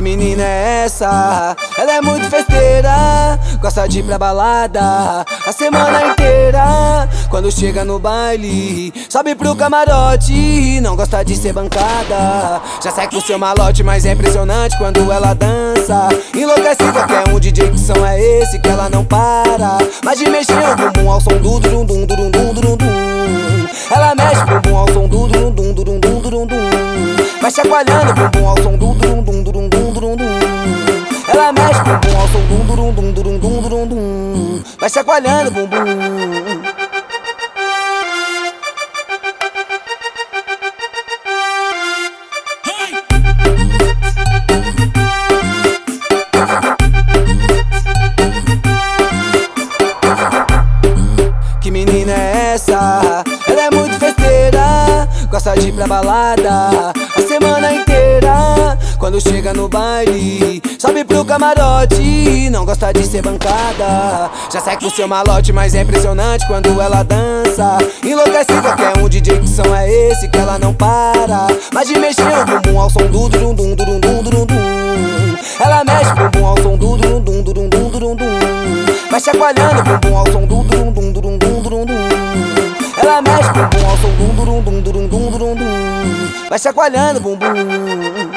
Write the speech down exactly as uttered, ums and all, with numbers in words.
Que menina é essa? Ela é muito festeira, gosta de ir pra balada a semana inteira. Quando chega no baile, sobe pro camarote, não gosta de ser bancada. Já segue pro seu malote, mas é impressionante quando ela dança. Enlouquece qualquer um, D J, que som é esse que ela não para. Mas de mexer o bumbum ao som do durum dum durum dum durum dum. Ela mexe o bumbum ao som do durum dum durum dum durum dum. Vai chacoalhando o bumbum ao som do durum dum durum dum durum dum. Ela mexe o bumbum ao som do durum dum durum dum durum dum. Vai chacoalhando o bumbum. Que menina é essa? Ela é muito festeira, gosta de ir pra balada a semana inteira. Quando chega no baile, sobe pro camarote, não gosta de ser bancada. Já segue pro seu malote, mas é impressionante quando ela dança. Enlouquece qualquer um, D J, que som é esse que ela não para. Mas de mexer o bumbum ao som do durum dum durum dum durum dum. Ela mexe o bumbum ao som do durum dum durum dum durum dum. Vai chacoalhando o bumbum ao som do durum dum durum dum durum dum. Ela mexe o bumbum ao som do durum dum durum dum durum dum. Vai chacoalhando o bumbum.